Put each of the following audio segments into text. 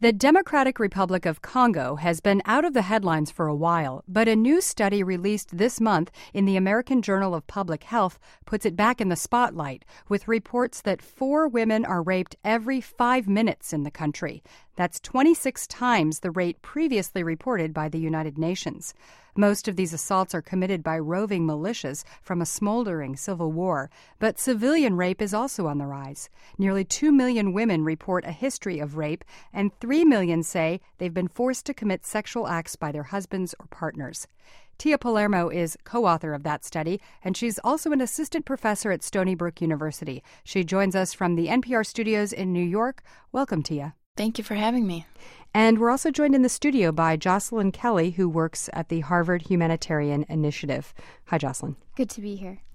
The Democratic Republic of Congo has been out of the headlines for a while, but a new study released this month in the American Journal of Public Health puts it back in the spotlight, with reports that 4 women are raped every 5 minutes in the country. That's 26 times the rate previously reported by the United Nations. Most of these assaults are committed by roving militias from a smoldering civil war, but civilian rape is also on the rise. Nearly 2 million women report a history of rape, and 3 million say they've been forced to commit sexual acts by their husbands or partners. Tia Palermo is co-author of that study, and she's also an assistant professor at Stony Brook University. She joins us from the NPR studios in New York. Welcome, Tia. Thank you for having me. And we're also joined in the studio by Jocelyn Kelly, who works at the Harvard Humanitarian Initiative. Hi, Jocelyn. Good to be here.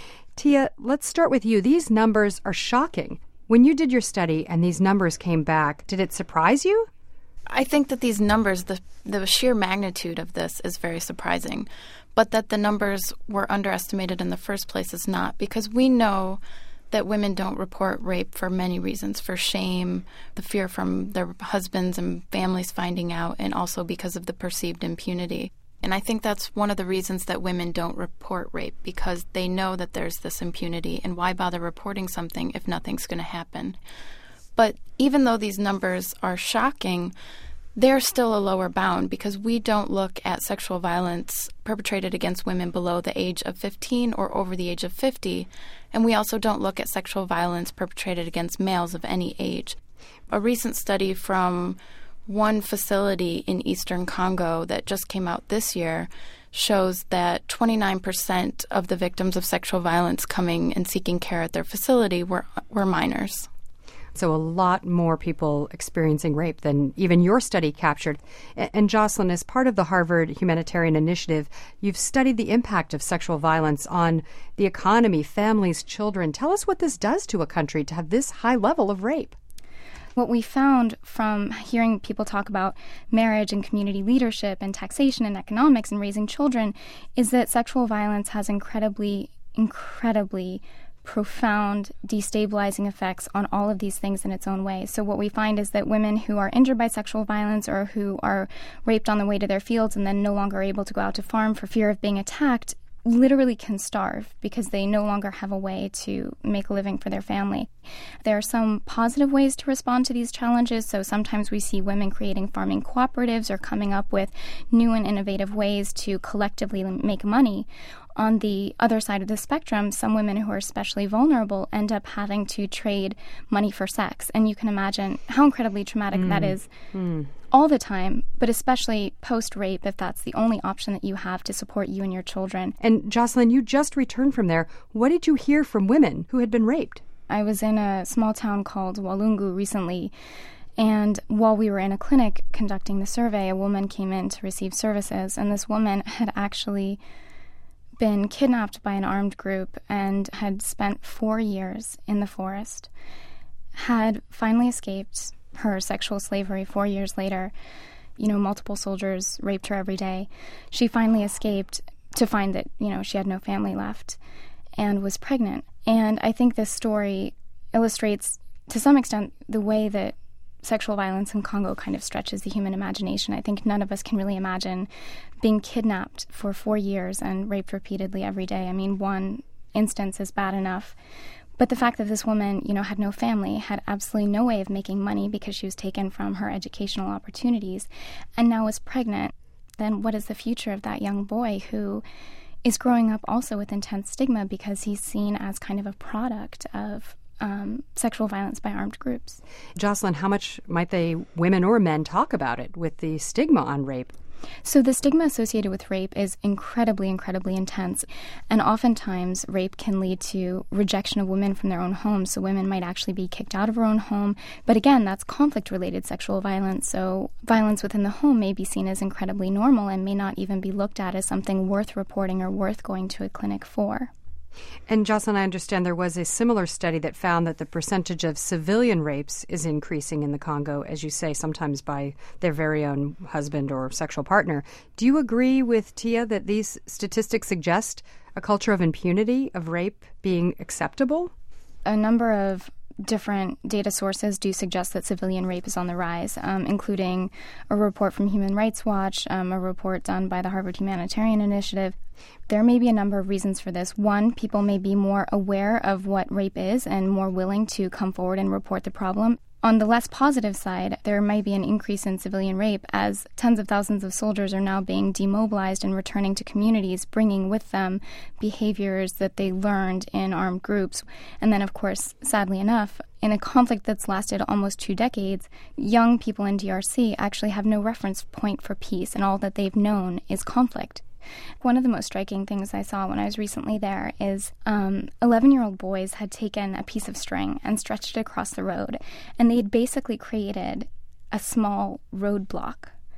Tia, let's start with you. These numbers are shocking. When you did your study and these numbers came back, did it surprise you? I think that these numbers, the sheer magnitude of this is very surprising. But that the numbers were underestimated in the first place is not, because we know that women don't report rape for many reasons, for shame, the fear from their husbands and families finding out, and also because of the perceived impunity. And I think that's one of the reasons that women don't report rape, because they know that there's this impunity, and why bother reporting something if nothing's going to happen? But even though these numbers are shocking, they're still a lower bound, because we don't look at sexual violence perpetrated against women below the age of 15 or over the age of 50, and we also don't look at sexual violence perpetrated against males of any age. A recent study from one facility in eastern Congo that just came out this year shows that 29% of the victims of sexual violence coming and seeking care at their facility were minors. So a lot more people experiencing rape than even your study captured. And Jocelyn, as part of the Harvard Humanitarian Initiative, you've studied the impact of sexual violence on the economy, families, children. Tell us what this does to a country to have this high level of rape. What we found from hearing people talk about marriage and community leadership and taxation and economics and raising children is that sexual violence has incredibly profound destabilizing effects on all of these things in its own way. So what we find is that women who are injured by sexual violence or who are raped on the way to their fields and then no longer able to go out to farm for fear of being attacked literally can starve because they no longer have a way to make a living for their family. There are some positive ways to respond to these challenges. So sometimes we see women creating farming cooperatives or coming up with new and innovative ways to collectively make money. On the other side of the spectrum, some women who are especially vulnerable end up having to trade money for sex. And you can imagine how incredibly traumatic that is all the time, but especially post-rape if that's the only option that you have to support you and your children. And Jocelyn, you just returned from there. What did you hear from women who had been raped? I was in a small town called Walungu recently, and while we were in a clinic conducting the survey, a woman came in to receive services, and this woman had actually been kidnapped by an armed group and had spent 4 years in the forest, had finally escaped her sexual slavery 4 years later. Multiple soldiers raped her every day. She finally escaped to find that, she had no family left and was pregnant. And I think this story illustrates, to some extent, the way that sexual violence in Congo kind of stretches the human imagination. I think none of us can really imagine being kidnapped for 4 years and raped repeatedly every day. I mean, one instance is bad enough. But the fact that this woman, had no family, had absolutely no way of making money because she was taken from her educational opportunities, and now is pregnant, then what is the future of that young boy who is growing up also with intense stigma because he's seen as kind of a product of sexual violence by armed groups? Jocelyn, how much might women or men, talk about it with the stigma on rape? So the stigma associated with rape is incredibly intense. And oftentimes, rape can lead to rejection of women from their own homes. So women might actually be kicked out of her own home. But again, that's conflict-related sexual violence. So violence within the home may be seen as incredibly normal and may not even be looked at as something worth reporting or worth going to a clinic for. And Jocelyn, I understand there was a similar study that found that the percentage of civilian rapes is increasing in the Congo, as you say, sometimes by their very own husband or sexual partner. Do you agree with Tia that these statistics suggest a culture of impunity, of rape being acceptable? A number of different data sources do suggest that civilian rape is on the rise, including a report from Human Rights Watch, a report done by the Harvard Humanitarian Initiative. There may be a number of reasons for this. One, people may be more aware of what rape is and more willing to come forward and report the problem. On the less positive side, there might be an increase in civilian rape as tens of thousands of soldiers are now being demobilized and returning to communities, bringing with them behaviors that they learned in armed groups. And then, of course, sadly enough, in a conflict that's lasted almost 2 decades, young people in DRC actually have no reference point for peace, and all that they've known is conflict. One of the most striking things I saw when I was recently there is 11-year-old boys had taken a piece of string and stretched it across the road, and they'd basically created a small roadblock.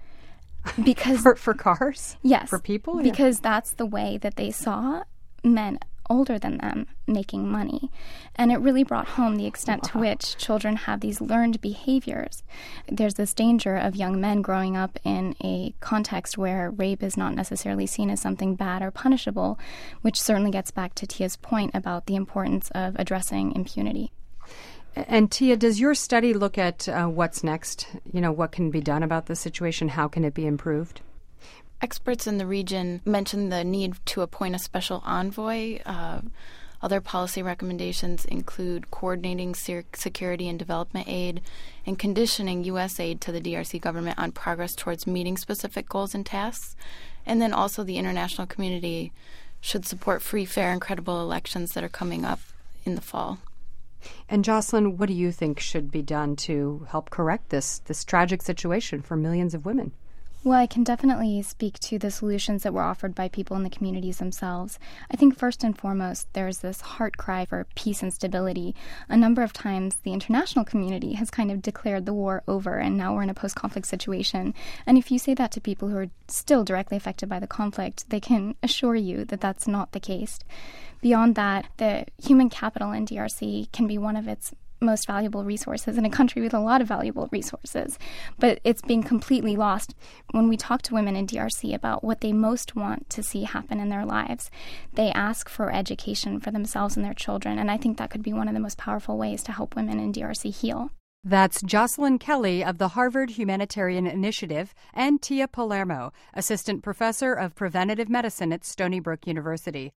Because for cars? Yes. For people? Because that's the way that they saw men older than them making money. And it really brought home the extent to which children have these learned behaviors. There's this danger of young men growing up in a context where rape is not necessarily seen as something bad or punishable, which certainly gets back to Tia's point about the importance of addressing impunity. And Tia, does your study look at what's next? What can be done about the situation? How can it be improved? Experts in the region mentioned the need to appoint a special envoy. Other policy recommendations include coordinating security and development aid and conditioning U.S. aid to the DRC government on progress towards meeting specific goals and tasks. And then also the international community should support free, fair, and credible elections that are coming up in the fall. And Jocelyn, what do you think should be done to help correct this tragic situation for millions of women? Well, I can definitely speak to the solutions that were offered by people in the communities themselves. I think first and foremost, there's this heart cry for peace and stability. A number of times, the international community has kind of declared the war over, and now we're in a post-conflict situation. And if you say that to people who are still directly affected by the conflict, they can assure you that that's not the case. Beyond that, the human capital in DRC can be one of its most valuable resources in a country with a lot of valuable resources, but it's being completely lost. When we talk to women in DRC about what they most want to see happen in their lives, they ask for education for themselves and their children, and I think that could be one of the most powerful ways to help women in DRC heal. That's Jocelyn Kelly of the Harvard Humanitarian Initiative and Tia Palermo, Assistant Professor of Preventative Medicine at Stony Brook University.